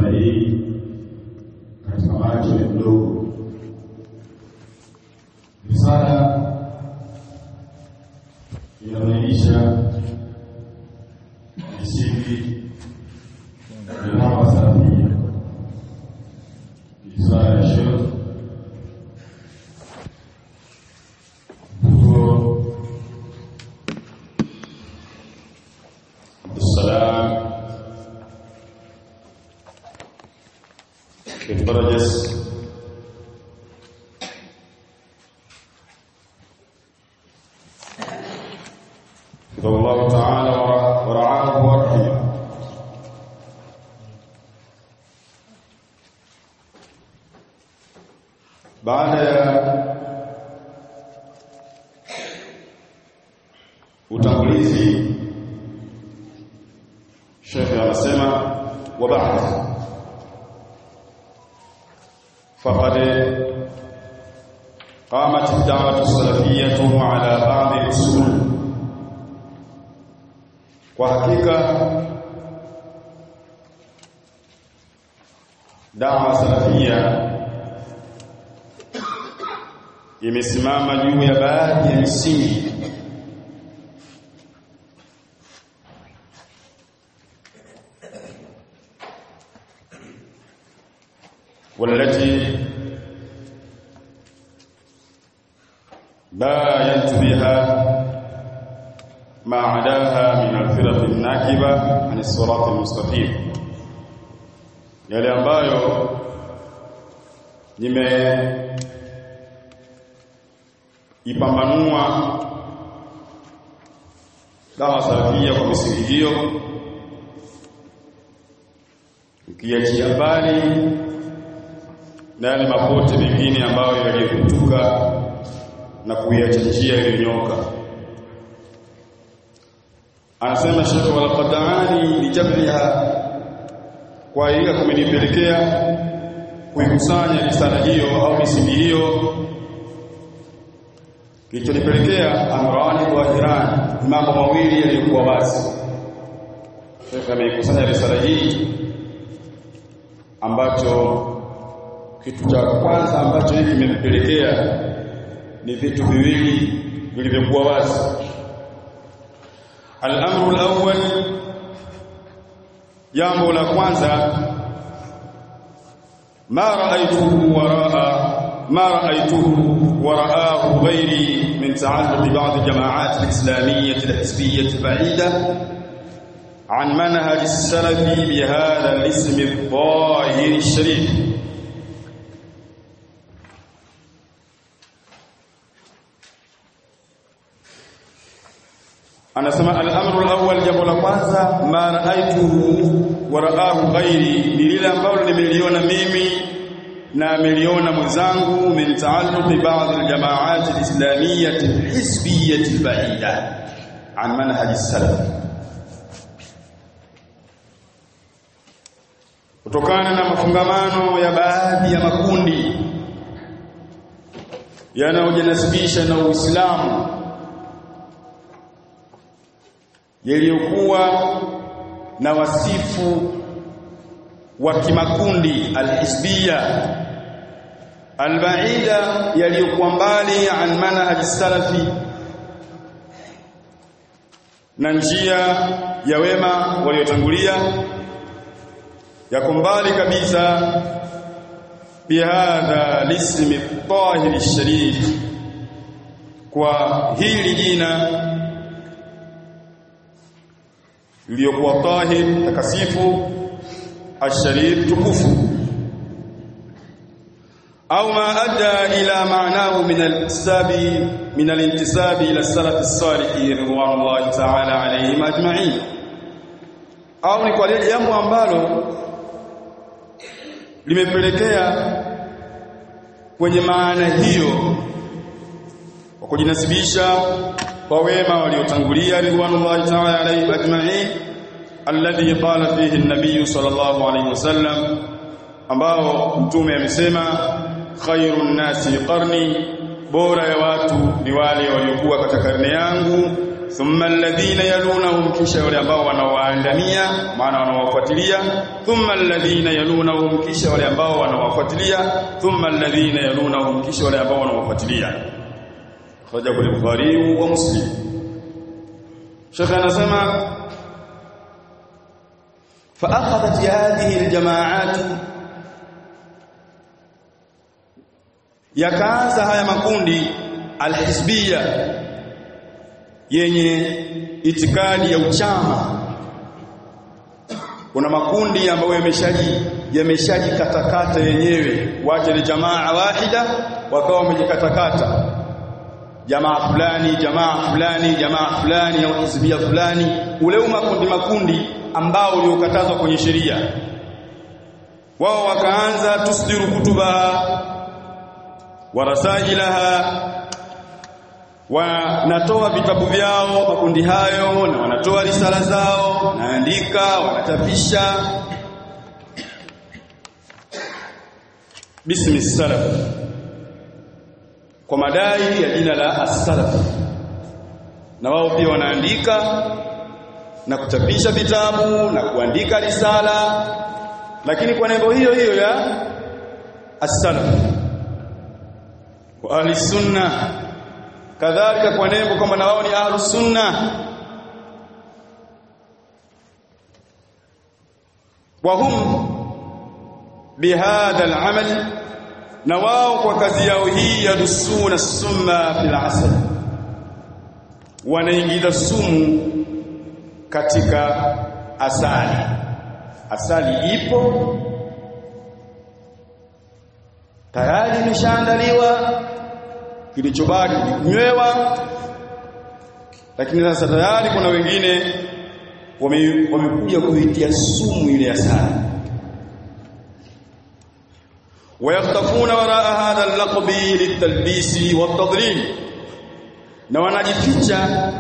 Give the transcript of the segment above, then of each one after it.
namna hii katika macho ya mdogo. Risala inabainisha misingi ya dawa salafia. Risala ya Sheikh السلام بن برجس حفظه الله تعالى ورعاه ورحمه. baada ya utangulizi Sheikh anasema wa ba'd faqad qamat ad-da'wah as-salafiyyah ala ba'd al-usul. Kwa hakika da'wa salafia imesimama juu ya baadhi ya misingi والتي باينت بها ما عداها من الفرق الناكبة عن الصراط المستقيم. yale ambayo nimeipambanua dawa salafia kwa misingi hiyo, ukiachia mbali na yale mapote mengine ambayo yaliyokutuka na kuiacha njia iliyonyoka. Anasema Sheikh wala qad'ani lijamliha, kwa hiyo kumenipelekea kuikusanya risala hiyo au misingi hiyo. Kilichonipelekea amrani wa Iran, mambo mawili yaliyokuwa wazi. Sheikh ameikusanya risala hii ambacho kitu cha kwanza ambacho hiki kimempelekea ni vitu viwili vilivyokuwa wazi. Al-amru al-awwal, jambo la kwanza, ma ra'aytuhu wara'ahu ghairi min ta'alluq ba'd al-jama'at al-islamiyyah al-hizbiyyah al-ba'idah an manhaj as-salafi bi hadha al-ism al-zahir al-sharif. Anasema al-amru al-awwal, jambo la kwanza, ma ra'aytuhu wa ra'ahu ghairi, ni lile ambalo nimeliona mimi na ameliona mwenzangu, min ta'alluq ba'd al-jama'at al-islamiyyah al-hizbiyyah al-ba'idah an manhaj as-salaf, kutokana na mafungamano ya baadhi ya makundi yanayojinasibisha na Uislamu yaliyokuwa na wasifu wa kimakundi al-hizbiyya al-ba'ida, yaliyokuwa mbali an manhaj salafi, na njia ya wema waliotangulia, yako mbali kabisa bihadha lismi at-tahir ash-sharif, kwa hili jina iliyokuwa tahir, takasifu, ash-sharif, tukufu, au ma adda ila ma'nahu min al-intisabi ila salaf as-salih ridwanullahi ta'ala alayhim ajma'in, au ni kwa lile jambo ambalo limepelekea kwenye maana hiyo kwa kujinasibisha kwa wema waliotangulia ridwanullahi ta'ala alayhim ajma'in, alladhi qala fihi an-nabiy sallallahu alayhi wasallam, ambao mtume amesema khairun nasi qarni, bora ya watu ni wale waliokuwa katika karne yangu, thumma alladhina yalunahum, kisha wale ambao wanawaandamia, maana wanawafuatilia. Thumma alladhina yalunahum, kisha wale ambao wanawafuatilia. Thumma alladhina yalunahum, kisha wale ambao wanawafuatilia. Akhrajahu al-Bukhari wa Muslim. Sheikh anasema fa akhadhat hadhihi al-jama'at, yakaanza haya makundi al-hizbiyya yenye itikadi ya uchama. Kuna makundi ambayo yameshajikatakata yenyewe, waje ni jamaa wahida wakawa wamejikatakata, jamaa fulani au hizbia fulani, ule makundi ambao uliokatazwa kwenye sheria. Wao wakaanza tusdiru kutuba wa rasailaha, wanatoa vitabu vyao makundi hayo, na wanatoa risala zao, wanaandika, wanachapisha bismi salaf, kwa madai ya jina la as-salaf. Na wao pia wanaandika na kuchapisha vitabu na kuandika risala, lakini kwa nembo hiyo hiyo ya as-salaf wa ahli sunna, kadhalika kwa nembo kwamba na wao ni ahlus sunna. Wa hum bihadha al-amal, na wao kwa kazi yao hii yadusuna summa fil asal, wanaingiza sumu katika asali. Asali ipo tayari, imeshaandaliwa, kilichobaki ni kunywewa. Lakini sasa tayari kuna wengine wamekuja kuitia sumu ile asali. Wayaktafuna waraa hadha al-laqbi litalbisi wat-tadlil, na wanajificha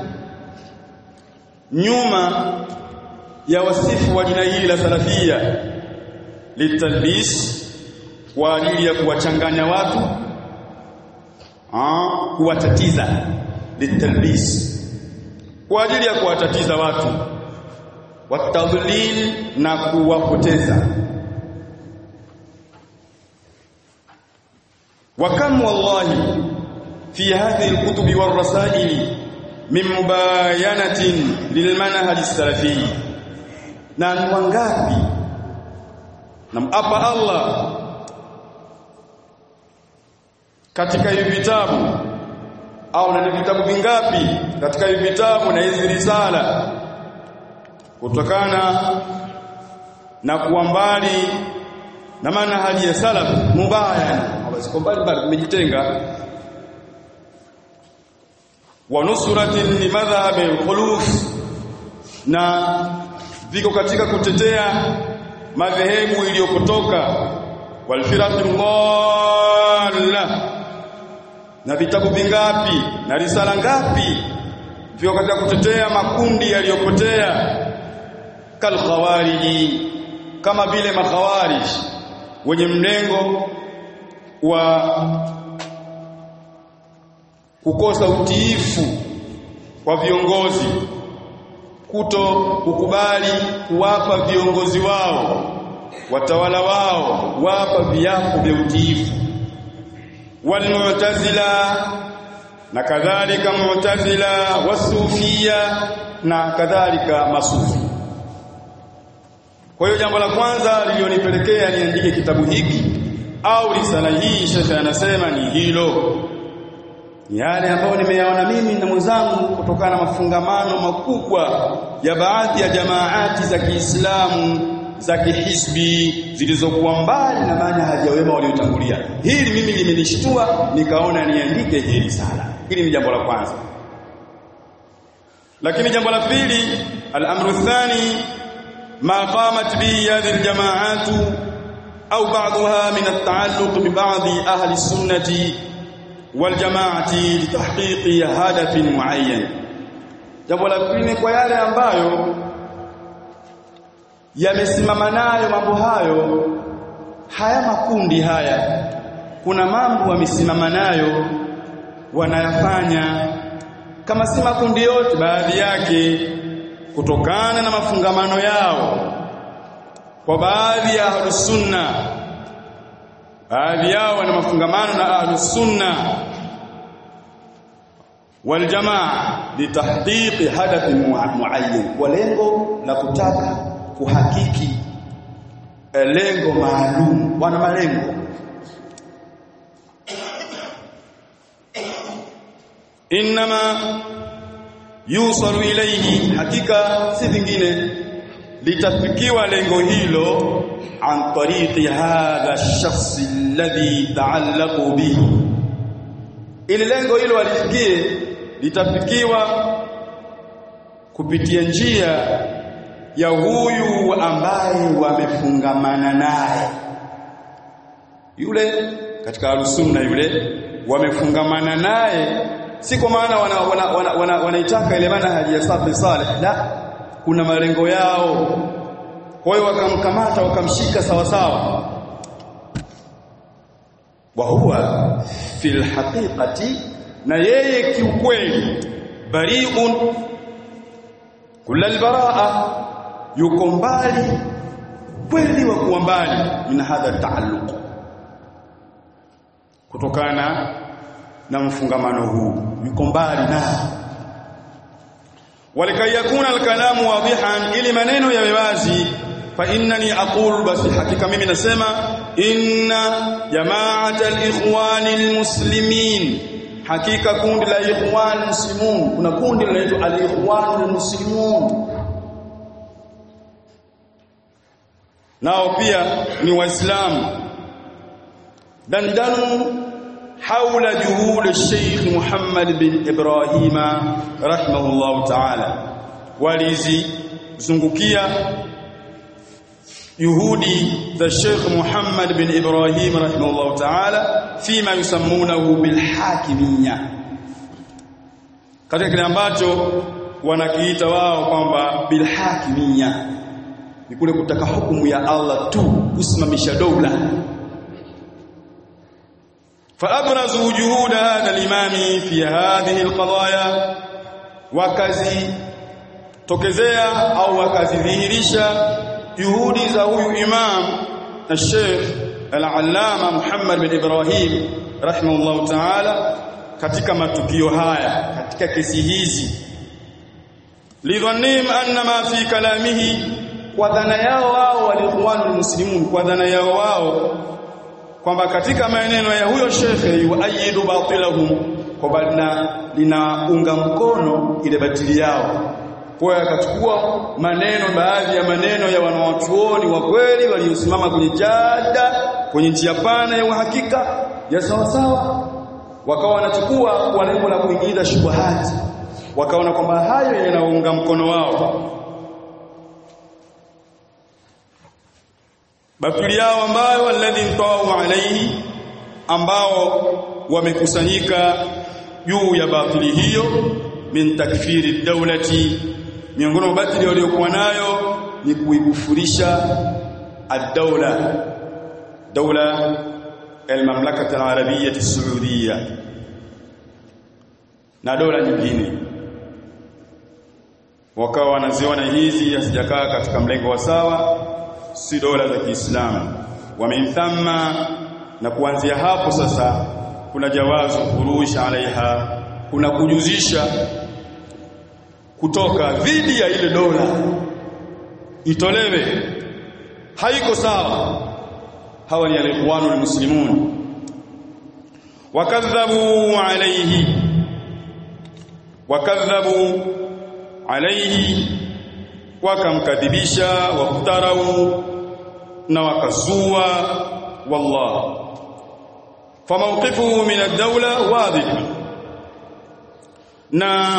nyuma ya wasifu wa jina hili la salafia, litalbis, kwa ajili ya kuwachanganya watu, kuwatatiza. Litalbis, kwa ajili ya kuwatatiza watu, watadlil, na kuwapoteza. Wakam wallahi fi hadhihi al-kutubi war-rasaili min mubayanatin lilmanhaj as-salafi, na ni wangapi, na hapa Allah, katika hivi vitabu au na vitabu vingapi katika hivi vitabu na hizi risala, kutokana na kuwa mbali na manhaji ya salaf mubayana, hawasiko mbali kumejitenga, wa nusratin li madhhab al-khuluf, na viko katika kutetea madhehebu iliyopotoka, wal firaqul dhalla, na vitabu vingapi na risala ngapi viko katika kutetea makundi yaliyopotea, kal khawariji, kama vile makhawarij wenye mlengo wa kukosa utiifu kwa viongozi, kuto kukubali kuwapa viongozi wao, watawala wao, wapa viapo vya utiifu. Wal mu'tazila, na kadhalika mu'tazila, wasufia, na kadhalika masufi. Kwa hiyo jambo la kwanza lilionipelekea niandike kitabu hiki au risala hii, Sheikh anasema ni hilo, ni yale ambayo nimeyaona mimi na mwenzangu kutokana na mafungamano makubwa ya baadhi ya jamaati za Kiislamu za kihisbi zilizokuwa mbali na manhaji ya wema waliotangulia. Hili mimi limenishtua, nikaona niandike hii risala. Hili ni jambo la kwanza. Lakini jambo la pili, al-amru thani, ma qamat bi hadhihi al-jama'at au ba'daha min at-ta'alluq bi ba'd ahli sunnati wal jama'ati li tahqiqi hadafin muayyan. Jambo la pili, kwa yale ambayo yamesimama nayo mambo hayo, haya makundi haya, kuna mambo wamesimama nayo wanayafanya kama si makundi yote baadhi yake, kutokana na mafungamano yao kwa baadhi ya ahlus sunna. Baadhi yao wana mafungamano na ahlus sunna wal jamaa litahqiqi hadath muayyan, kwa lengo la kutaka kuhakiki lengo maalum. Wana malengo. Inma yusalu ilayhi, hakika si vingine litafikiwa lengo hilo an tariqi hadha ash-shakhs alladhi ta'allaqu bihi. Ili lengo hilo walifikie litafikiwa kupitia njia ya huyu ambaye wamefungamana naye, yule katika al-sunna, yule wamefungamana naye. Si kwa maana wanaitaka ile manhaji ya safi salih, la, kuna malengo yao. Kwa hiyo wakamkamata wakamshika sawa sawa. Wa huwa fil haqiqati, na yeye kiukweli, bari'un kullal baraa, yuko mbali kweli wa kuwa mbali min hadha taalluq, kutokana na mfungamano huu, yuko mbali na. Walikai yakuna alkalamu wadihan, ili maneno yawe wazi. Fa innani aqul, basi hakika mimi nasema, inna jama'at al-ikhwan al-muslimin, hakika kundi la ikhwan muslimun, kuna kundi linaloitwa al-ikhwan al-muslimun, nao pia ni waislamu. Dandanu حول جهود الشيخ محمد بن إبراهيم رحمه الله تعالى, walizi zungukia juhudi za Sheikh Muhammad bin Ibrahim rahimahullah ta'ala fima yusammunahu bil hakimiyya, katika kile ambacho wanakiita wao kwamba bil hakimiyya ni kule kutaka hukumu ya Allah tu, kusimamisha dola. فأبرزوا جهود هذا الإمام في هذه القضايا, wakazi tokezea au wakazidhihirisha juhudi za huyu imam al-Sheikh al-Allama Muhammad bin Ibrahim rahimahullah ta'ala katika matukio haya, katika kesi hizi. Lidhannim anna ma fi kalamihi, kwa dhana yao wao walikhwanul muslimun, kwa dhana yao wao kwamba katika maneno ya huyo shekhe yuayidu batilahum, kwa linaunga mkono ile batili yao. Kwa hiyo akachukua maneno, baadhi ya maneno ya wanawachuoni wa kweli waliosimama kwenye jada, kwenye njia pana ya uhakika ya sawa sawa, wakawa wanachukua kwa lengo la kuingiza shubuhati, wakaona kwamba hayo yanaunga mkono wao batili yao, ambayo walladhi tawau alayhi, ambao wamekusanyika juu ya batili hiyo, min takfiri dawlati, miongoni mwa batili waliokuwa nayo ni kuikufurisha ad-dawla, dawla al-mamlakah al-arabiyyah as-saudiyyah na dola nyingine. Wakawa wanaziona hizi hazijakaa katika mlengo wa sawa, si dola za Kiislamu. Wamemthamma, na kuanzia hapo sasa kuna jawazu kurusha alaiha, kuna kujuzisha kutoka dhidi ya ile dola, itolewe, haiko sawa. Hawa ni al-ikhwanul muslimun. Wakadhabu alayhi, wakamkadhibisha, waftarau, na wakazua. Wallah, famawqifuhu min ad-dawla wadih, na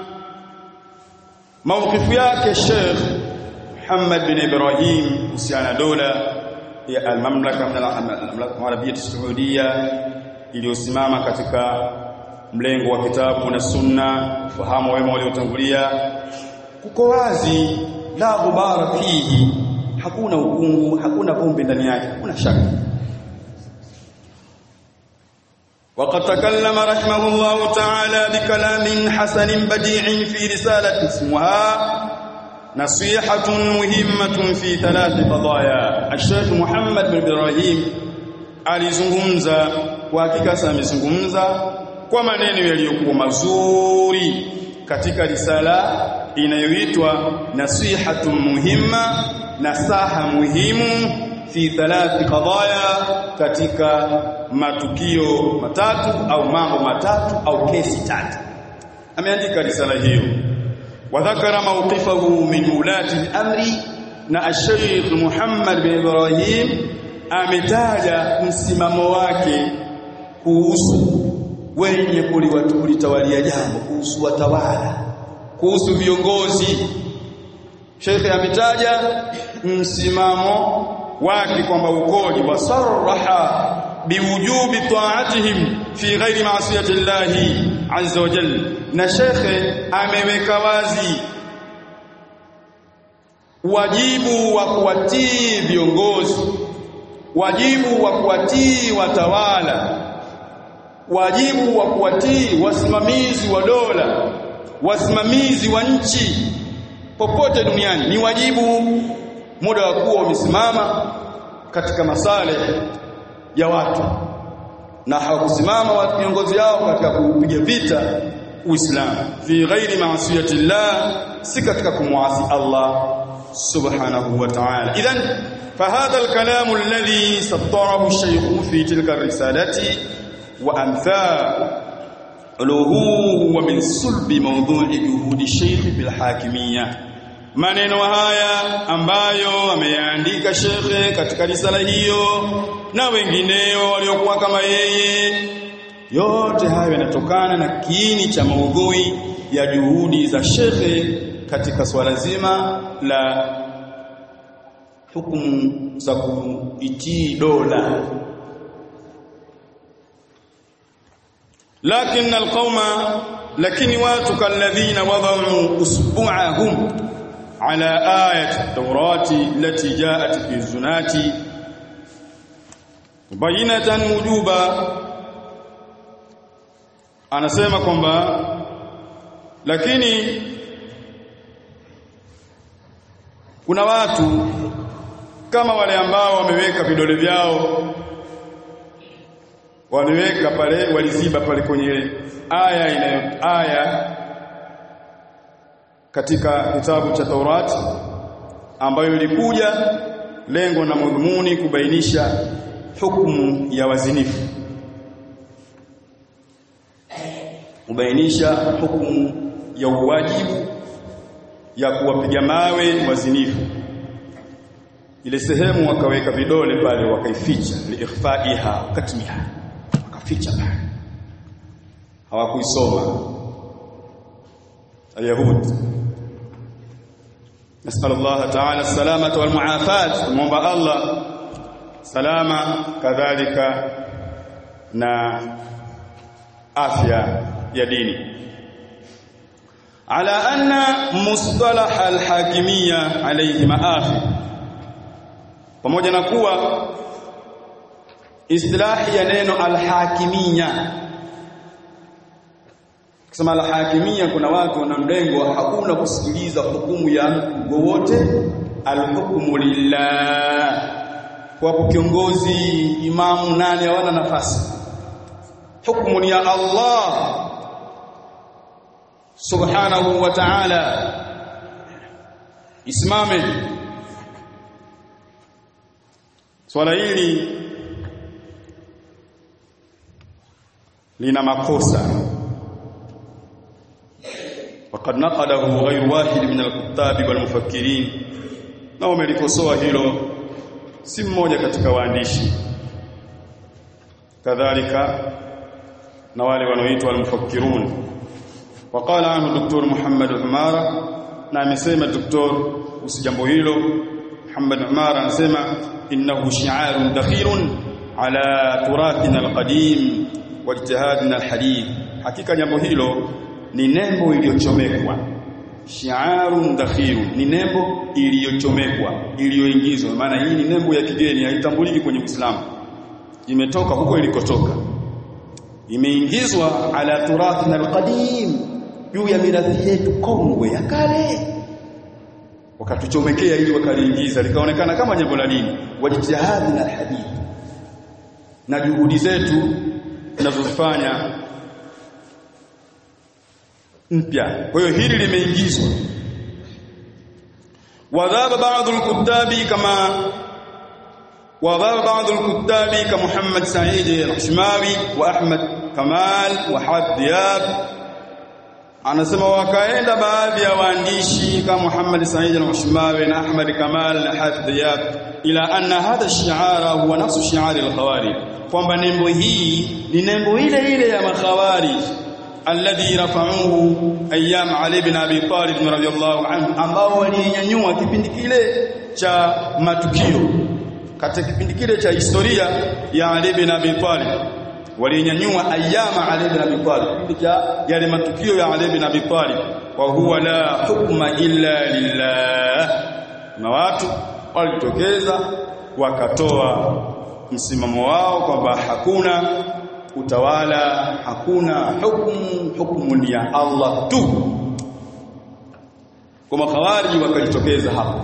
mawqifu yake Sheikh Muhammad bin Ibrahim kuhusiana dola ya al-mamlaka al-arabiyyah as-saudiyyah iliyosimama katika mlengo wa kitabu na sunna, fahamu wema waliotangulia, kuko wazi, la ghubara fihi, hakuna ukungu, hakuna vumbi ndani yake, hakuna shaka. وقد تكلم رحمه الله تعالى بكلام حسن بديع في رسالة اسمها نصيحة مهمة في 3 قضايا. الشيخ محمد بن إبراهيم alizungumza kwa hakika amezungumza kwa maneno yaliyokuwa mazuri katika risala inayoitwa Nasihatun Muhimma, nasaha muhimu fi 3 qadaya, katika matukio matatu au mambo matatu au kesi tatu. Ameandika risala hiyo. Wadhakara mawqifahu min ulati al-amri, na Sheikh Muhammad bin Ibrahim ametaja msimamo wake kuhusu wenye kulitawalia jambo, kuhusu watawala, kuhusu viongozi. Sheikh ametaja msimamo wake kwamba ukoje, wasarraha biwujubi ta'atihim fi ghairi ma'siyati llahi azza wa jalla. Na Sheikh ameweka wazi wajibu wa kuwatii viongozi, wajibu wa kuwatii watawala, wajibu wa kuwatii wasimamizi wa dola, wasimamizi wa nchi popote duniani. Ni wajibu muda wa kuwa umesimama katika maslahi ya watu, na hawakusimama viongozi yao katika kupiga vita Uislamu fi ghairi ma'siyati llah, si katika kumwasi Allah subhanahu wa ta'ala. Idhan فهذا الكلام الذي سطره الشيخ في تلك الرسالة وأمثاله هو من صلب موضوع جهود الشيخ في الحاكمية. maneno haya ambayo ameandika Sheikh katika risala hiyo na wengineo waliokuwa kama yeye, yote hayo yanatokana na kiini cha maudhui ya juhudi za Sheikh katika swala zima la hukumu za kuitii dola. lakini watu kalladhina wada'u usbu'ahum ala ayati at-taurati allati ja'at fi zunati bayinatan wujuba. Anasema kwamba lakini kuna watu kama wale ambao wameweka vidole vyao, waliweka pale, waliziba pale kwenye aya katika kitabu cha Taurati ambayo ilikuja lengo na madhumuni kubainisha hukumu ya wazinifu, kubainisha hukumu ya wajibu ya kuwapiga mawe wazinifu. Ile sehemu wakaweka vidole pale, wakaificha liikhfaiha katmiha, wakaficha pale, hawakuisoma Al-Yahud. Nas'al Allah ta'ala as-salamata wal mu'afat, tumomba Allah salama kadhalika na afya ya dini. Ala anna mustalah al-hakimiyya alayhi ma'afi, pamoja na kuwa istilahi ya neno al-hakimiyya, kusema al-hakimiyya, kuna watu wana mlengo hakuna kusikiliza hukumu ya mtu wowote, al-hukmu lillah, kwa kiongozi, imamu, nani, hawana nafasi. Hukumu ni ya Allah subhanahu wa ta'ala, isimame. Swala hili lina makosa, وقد نقده غير واحد من الكتاب والمفكرين, na wamelikosoa hilo si mmoja katika waandishi, kadhalika na wale wanaoitwa al-mufakkirun. Waqala anhu Dr. Muhammad Umara, na amesema Dr. usijambo hilo Muhammad Umara anasema innahu shi'arun dakhirun ala turathina al-qadim wa ijtihadina al-hadith. Hakika jambo hilo ni nembo iliyochomekwa. Shi'arun dakhirun ni nembo iliyochomekwa, iliyoingizwa. Maana hii ni nembo ya kigeni, haitambuliki kwenye Uislamu, imetoka huko ilikotoka. imeingizwa ala turathina alqadim, juu ya mirathi yetu kongwe ya kale. Wakatuchomekea ili wakaliingiza likaonekana kama jambo la dini. Wajitihadi na alhadith, na juhudi zetu tunazofanya mpya. Kwa hiyo hili limeingizwa. Wadhaba baadhi al-kuttabi kama Muhammad Said al-Hashmawi wa Ahmad Kamal wa Hadiyab, anasema wakaenda baadhi ya waandishi kama Muhammad Said al-Hashmawi na Ahmad Kamal na Hadiyab ila anna hadha ash-shi'ara huwa nafsu shi'ari al-khawarij, kwamba nembo hii ni nembo ile ile ya makhawarij alladhi rafa'uhu ayyam Ali ibn Abi Talib radhiyallahu anhu, ambao walinyanyua kipindi kile cha matukio, katika kipindi kile cha historia ya Ali ibn Abi Talib, walinyanyua ayyam Ali ibn Abi Talib, kipindi cha yale matukio ya Ali ibn Abi Talib. Wa huwa la hukma illa lillah, na watu walitokeza wakatoa msimamo wao kwamba hakuna utawala, hakuna hukumu ni ya Allah tu. Kwa makhawariji wakajitokeza hapo.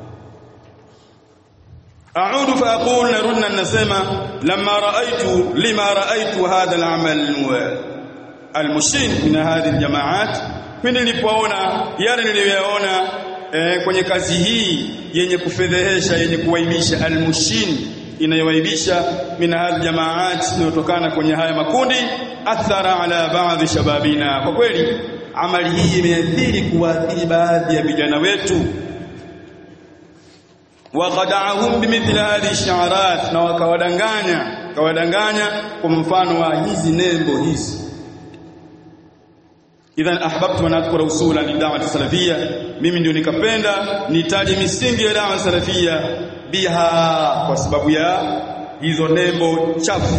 A'udu fa aqul, narudna nasema lima ra'aytu hadha al-amal al-mushin min hadhihi al-jama'at, pindi nilipoona yale niliyoyaona kwenye kazi hii yenye kufedhehesha, yenye kuwaibisha, al-mushin inayowaibisha min hadhihi jamaat, inayotokana kwenye haya makundi, athara ala baadhi shababina, kwa kweli amali hii imeathiri kuathiri baadhi ya vijana wetu. Wa qada'ahum bimithli hadhihi shi'arat, na kawadanganya kwa mfano wa hizi nembo hizi. Idhan ahbabtu an adhkura usula lid'awati salafiyya, mimi ndio nikapenda nitaje misingi ya da'wa salafiyya biha, kwa sababu ya hizo nembo chafu.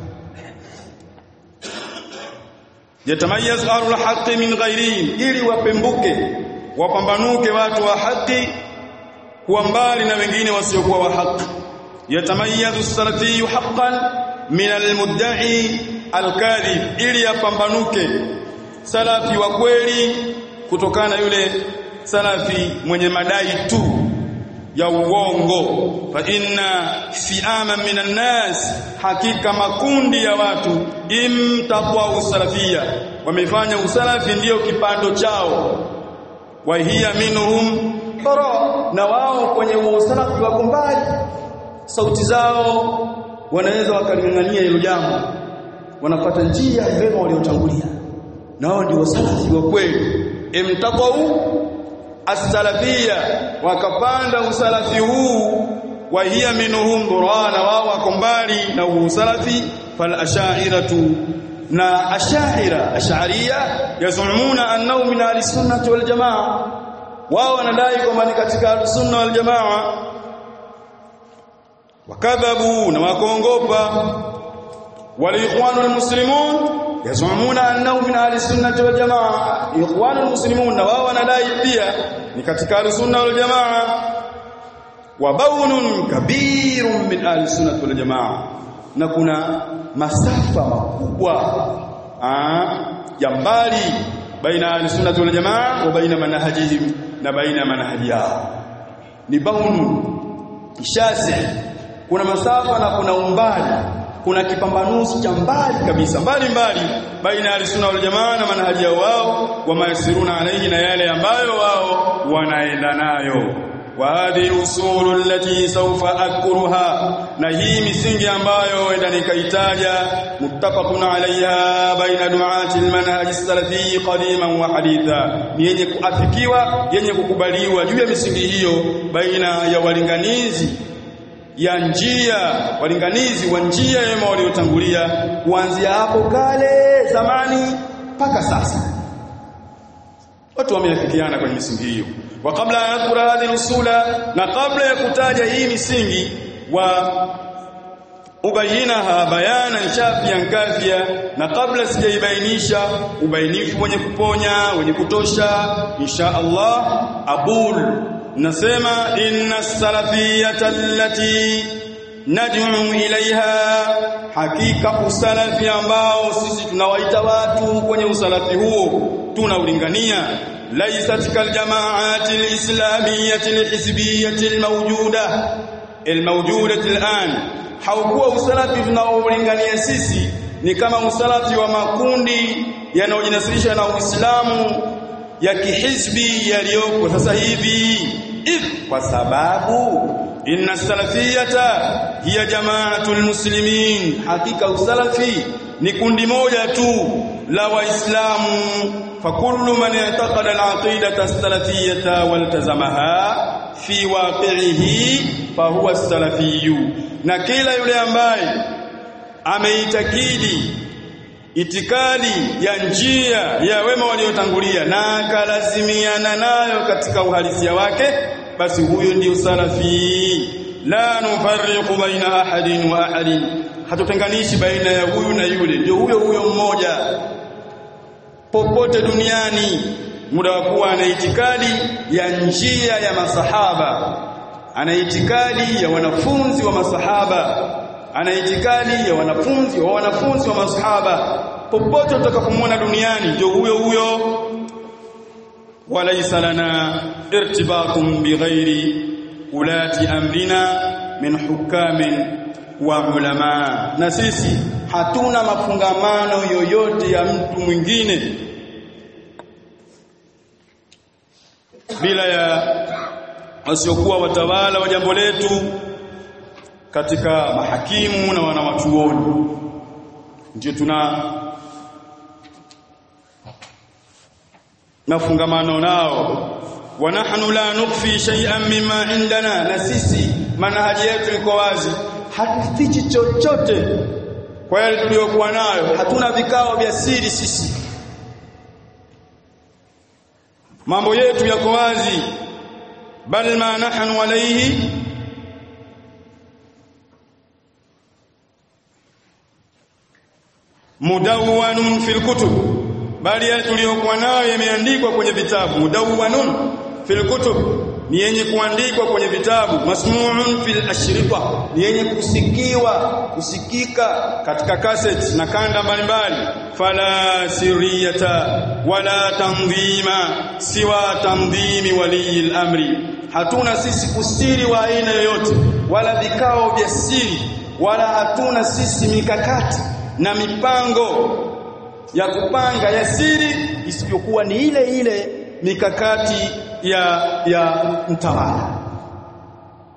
Yatamayyazu ahlul haqqi min ghairihim, ili wapambanuke watu wa haki kuwa mbali na wengine wasiokuwa wa haki. Yatamayyazu salafiyyu haqqan min almudda'i alkadhib, ili yapambanuke salafi wa kweli kutokana yule salafi mwenye madai tu ya uongo. Fa inna fi'ama minan nas, hakika makundi ya watu, imtaqwa usalafia, wamefanya usalafi ndio kipando chao. Wa hiya minhum bara, na wao kwenye usalafi wako mbali, sauti zao wanaweza wakalingania hilo jambo, wanafuata njia ya wema waliotangulia, na wao ndio wasalafi wa kweli. Imtaqwa as-salafia, wakapanda usalafi huu. Wa hiya minhum durana, wao wako mbali na usalafi. Fal ash'ariyatu, na ash'ariya yazumuna annahu min ahli-sunnah wal jamaa, wao wanadai kwamba ni katika ahli-sunnah wal jamaa. Wakadhabu, na wakongopa. Wal ikhwanul muslimun yazumuna annahu min ahli-sunnah wal jamaa, ikhwanul muslimun na wao wanadai pia ni katika ahli-sunnah wal jamaa. Wa bawnun kabirun min ahli-sunnah wal jamaa, na kuna masafa makubwa ya mbali baina ahli-sunnah wal jamaa wa baina manhajihim, na baina manhaji yao. Ni bawnun shasi, kuna masafa na kuna umbali, kuna kipambanuzi cha mbali kabisa, mbali baina ahli-sunnah wal jamaa na manhaji wao, wa maisiruna alayhi, na yale ambayo wao wanaenda nayo. Wa hadhihi usulu allati sawfa adhkuruha, na hii misingi ambayo enda nikaitaja, muttafaqun alayha baina du'ati almanhaj as-salafi qadiman wa haditha, ni yenye kuafikiwa, yenye kukubaliwa juu ya misingi hiyo baina ya walinganizi wa njia yema waliotangulia, kuanzia hapo kale zamani mpaka sasa, watu wameafikiana kwenye misingi hiyo. Wa kabla ya kudhkura hadhihi usula, na kabla ya kutaja hii misingi, wa ubayinaha bayanan shafiyan kafia, na kabla sijaibainisha ubainifu wenye kuponya, wenye kutosha, insha Allah aqul, nasema inna salafiyata allati nad'u ilaiha, hakika usalafi ambao sisi tunawaita watu kwenye usalafi huo tunaulingania, laysat kal jama'ati al-islamiyyati al-hizbiyyati al-mawjudati al-an, haukuwa usalafi tunaoulingania sisi ni kama usalafi wa makundi yanayojinasirisha na Uislamu ya kihizbi yaliyoko sasa hivi, kwa sababu inna salafiyata hiya jama'atul muslimin, hakika usalafi ni kundi moja tu la waislamu. Fakullu man i'taqada al-aqidata as-salafiyyata waltazamaha fi waqi'ihi fahuwa as-salafiyyu, na kila yule ambaye ameitakidi itikadi ya njia ya wema waliotangulia na akalazimiana nayo katika uhalisia wake, basi huyo ndio salafi. La nufarriqu baina ahadin wa ahadin, hatutenganishi baina ya huyu na yule, ndio huyo mmoja popote duniani, muda wa kuwa ana itikadi ya njia ya masahaba, ana itikadi ya wanafunzi wa masahaba, ana itikadi ya wanafunzi wa masahaba, popote utakapomwona duniani ndio huyo. Walaysa lana irtibatun bighairi ulati amrina min hukamin wa ulama, na sisi hatuna mafungamano yoyote ya mtu mwingine bila ya wasiokuwa watawala wa jambo letu katika mahakimu na wanawachuoni, ndio tuna nafungamano nao. Wa nahnu la nukhfi shay'an mimma indana, na sisi manhaji yetu iko wazi, hatufichi chochote kwa yale tuliyokuwa nayo, hatuna vikao vya siri sisi, mambo yetu yako wazi. Bal ma nahnu alayhi mudawwanun fil kutub, bali yale tuliyokuwa nayo yameandikwa kwenye vitabu. Mudawwanun fil kutub ni yenye kuandikwa kwenye vitabu, masmu'un fil ashrita ni yenye kusikika katika cassette na kanda mbalimbali. Fala sirriyata wala tanzima siwa tanzimi waliyil amri, hatuna sisi kusiri wa aina yoyote wala vikao vya siri, wala hatuna sisi mikakati na mipango ya kupanga ya siri isipokuwa ni ile mikakati ya mtawala.